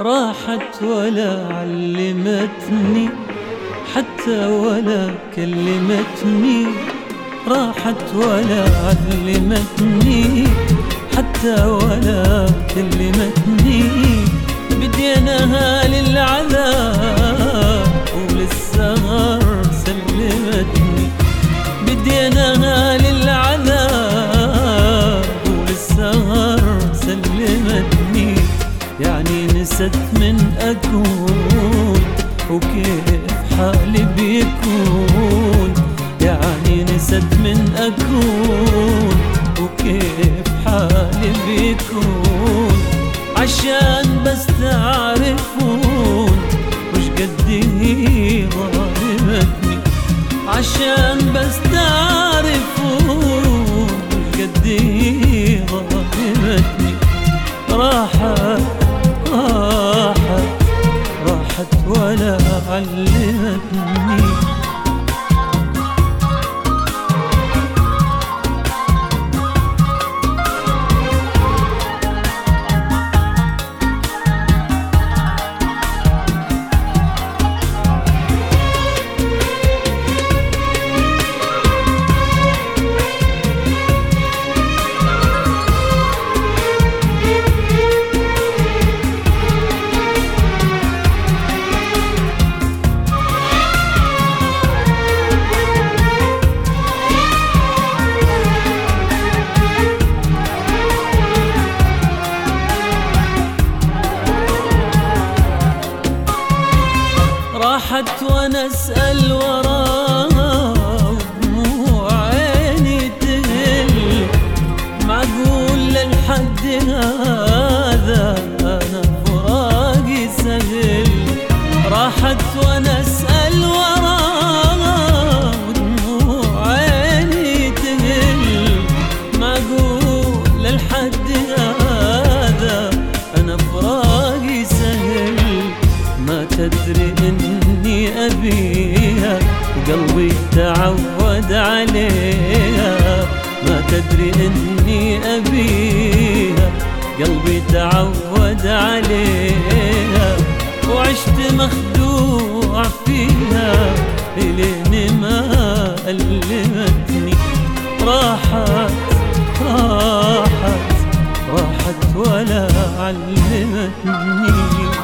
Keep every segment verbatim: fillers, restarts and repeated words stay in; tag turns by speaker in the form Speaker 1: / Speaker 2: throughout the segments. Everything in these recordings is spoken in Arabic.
Speaker 1: راحت ولا علمتني حتى ولا كلمتني، راحت ولا علمتني حتى ولا كلمتني. بديناها للعذاب وللسهر سلمتني، بديناها للعذاب وللسهر سلمتني. يعني نست من أكون وكيف حالي بيكون، يعني نست من أكون وكيف حالي بيكون. عشان بس تعرفون وش قد هي ظالمتني، عشان بس تعرفون وش قد هي ظالمتني. راحت راحت راحت ولا علمتني. راحت وانا اسأل وراها ودموع عيني تهل، معقول للحد هذا انا فراقي سهل. راحت وانا اسأل وراها ودموع عيني تهل، معقول للحد هذا انا فراقي سهل. ما تدري اني ابيها وقلبي تعود عليها، ما تدري اني ابيها قلبي تعود عليها. وعشت مخدوع فيها الين ما ألمتني. راحت راحت راحت ولا علمتني.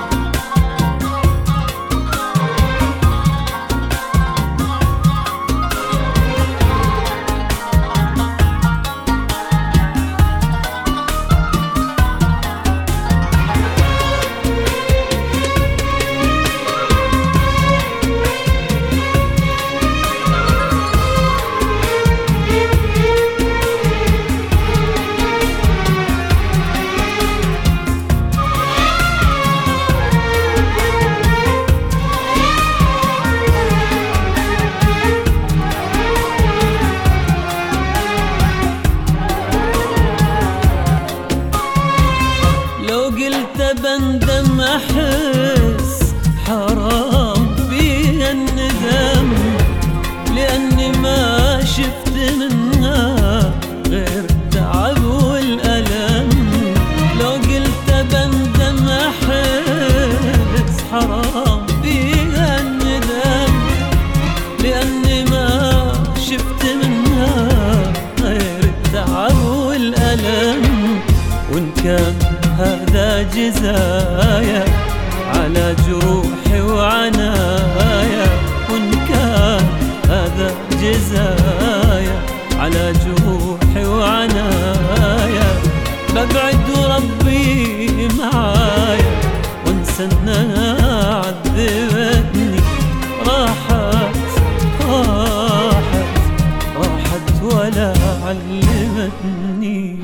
Speaker 1: قلت بندم أحس حرام بيها الندم، لأني ما شفت منها غير التعب والألم. لو قلت بندم أحس حرام بيها الندم، لأني ما شفت منها غير التعب والألم. وإن كان هذا جزايا على جروحي وعنايا، وإن كان هذا جزايا على جروحي وعنايا، ببعد وربي معايا وانسى انها عذبتني. راحت راحت راحت ولا علمتني.